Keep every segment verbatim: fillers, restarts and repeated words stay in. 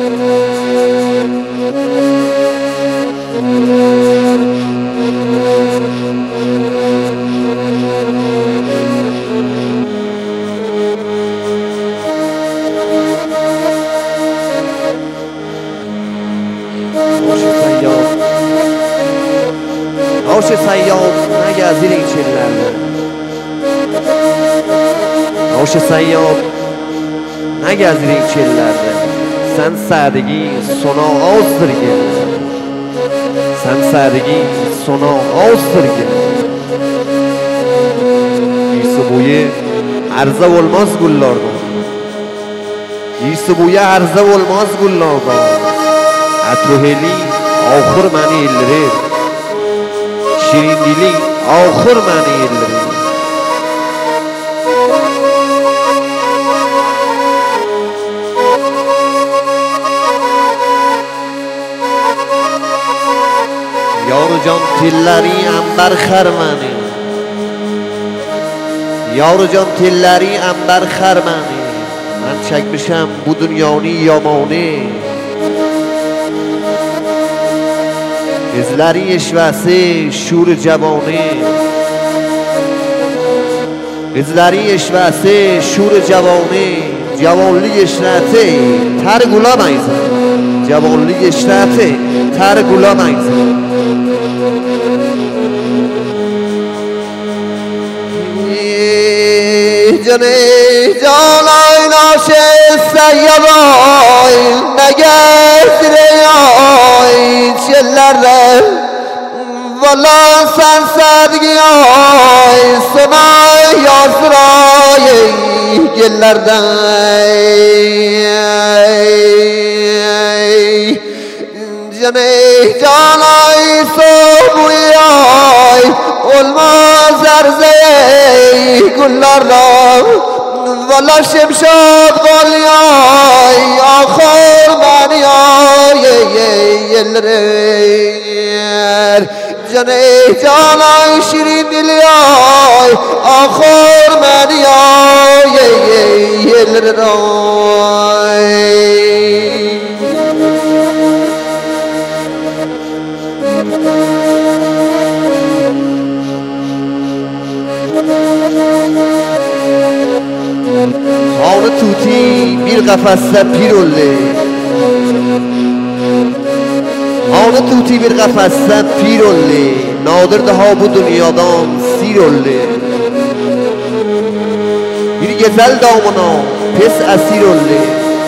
آش سیاد نگه زیر این چلرده آش سیاد نگه زیر این çellerdə Sən sədigi sona ağızdır Sən sədigi sona ağızdır İrsi boyu arzə olmaz gullardan İrsi boyu arzə olmaz gullardan Ətruheli axır məni ellirir Şirin dili axır məni ellirir Yar can tilləri ənbər xərməni Yar can tilləri ənbər xərməni Mən çəkmişəm bu dünyanı yamanı Gözləri eşvəsi şur cavanı Gözləri eşvəsi şur cavanı Cavanlı eşrəti tər qulamayız Cavanlı eşrəti tər qulamayız Canı canay naşe seyyabay Ne getireyay çellerde Valla sen sevgiyay Sana yazrayı gellerden Canı canay sobuyay Olmaz erzey gullarla Valla şemşad galyay Ahır beni ay yeller Canı canay şirin dilyay Ahır beni ay yeller Hanı tuti bir qafasda pirolli Hanı tuti bir qafasda pirolli Nadir daha bu dünyadan sirolli Bir gezel damına pes asirolli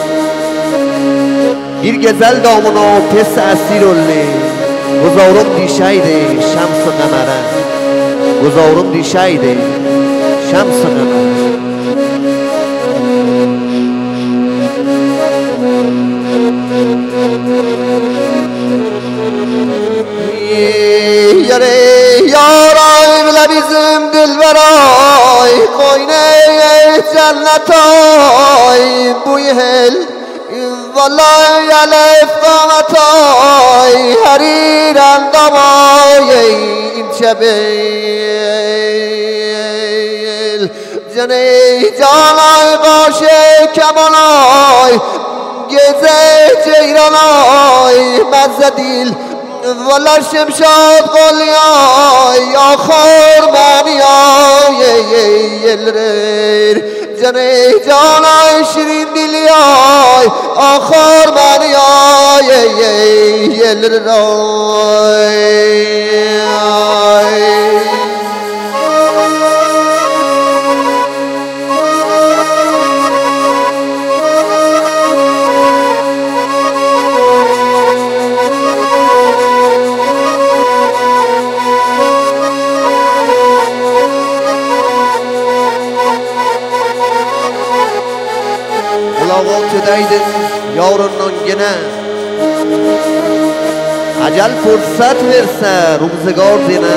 Bir gezel damına pes asirolli Guzarum dişaydi şams-ı qamara Guzarum dişaydi şams-ı qamara Yare yaray bile bizim dilberay Koyne cennetay bu yel Vallahi alef kamatay Herir endamay inçebel Canı canay başı kemanay Geze ceyranay mezze dil Valla şemşad galyay Ahır beni ay yeller Canı canay şirin dilyay Ahır beni ay yeller Tüdeydin yarından gene Acel fırsat verse rumzigar dine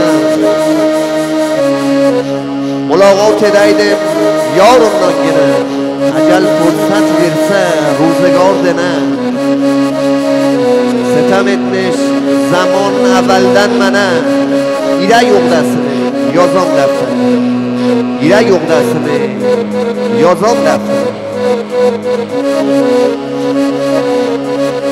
Mulagat edeydim yarından gene Acel fırsat verse rumzigar dine Sitem etmiş zaman evvelden mene İrek uğdasını yazam defter İrek uğdasını yazam defter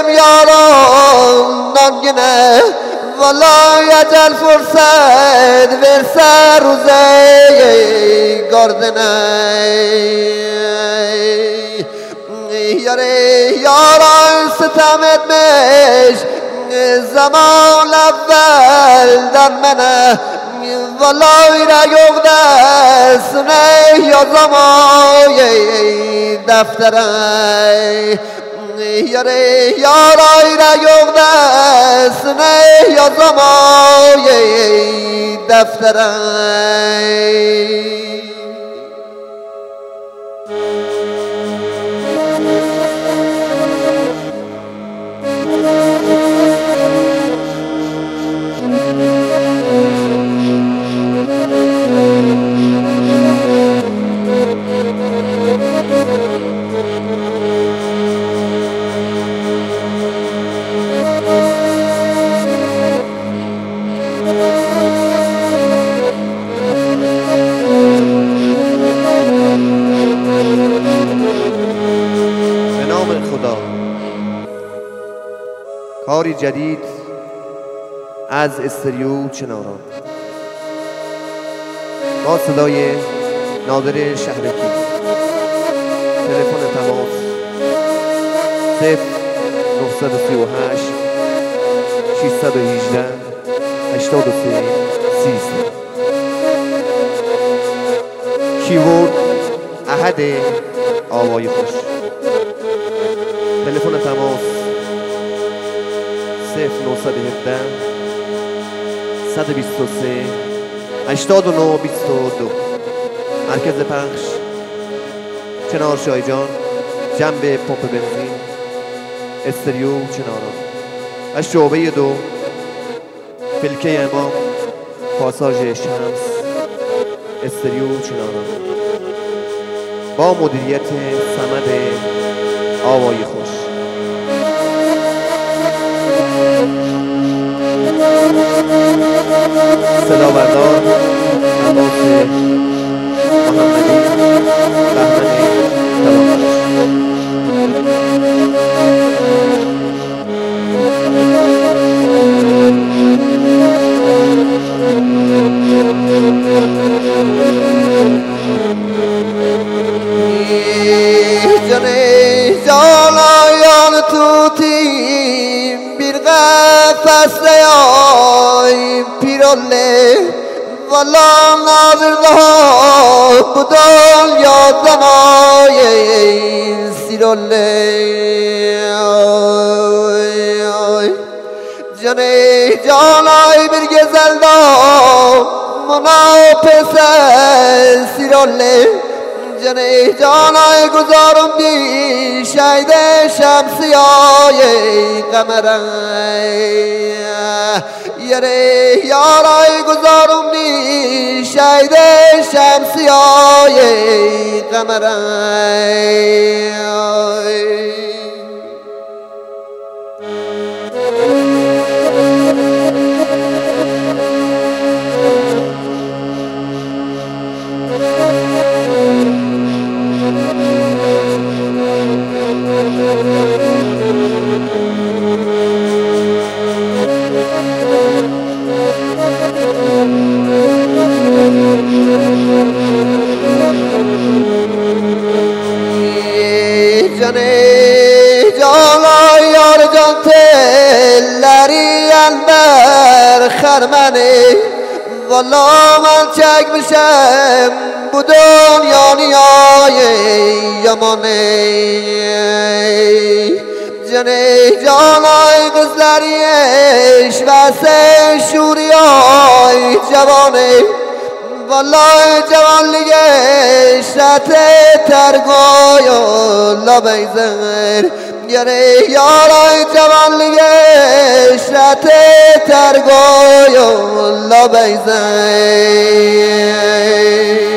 یاران نانگنه والله اجل فرصت ورسه روزه گردنه یاره یاران ستمت مش زمان اول در منه والله را یک دست نه یا زمان دفتره یاره یارای را یک دست نه یا زمان دفتره خدا کاری جدید از استریو چناران با صدای نادر شهرکی. تلفن تماس صفر نه سه هشت شش یک هشت هشتاد و سه سیزده. کیورد احد آوای خوش. تلفن تماس صفر نه یک هفت صد و بیست و سه هشتاد و نه بیست و دو. مرکز پخش چنار شایجان، جنب پمپ بنزین، استریو چناران. از شعبه دو فلکه امام، پاساژ شمس، استریو چناران، با مدیریت صمد آوای خوش. صدا بردار عباس محمدی، بهمن تمامش. جنه جانایان توتی bir قفسه ay پیروله والا نادرده bu dünyadan ay sirolle جنه جانای bir gezelda منافسه sirolle جنه جانای گذارم دی شاید شمسیای قمره یاره یارای گذارم دی شاید شمسیای قمره. جنه جالا یار جان تلری انبر خرمنه والا من چک بشم bu دنیا نیای یمانه جنه جانای قزلریش واسه شوریای جوانه والله جوان لیگش رت ترگای و لبیزر یاره یارای جوان لیگش رت ترگای و لبیزر.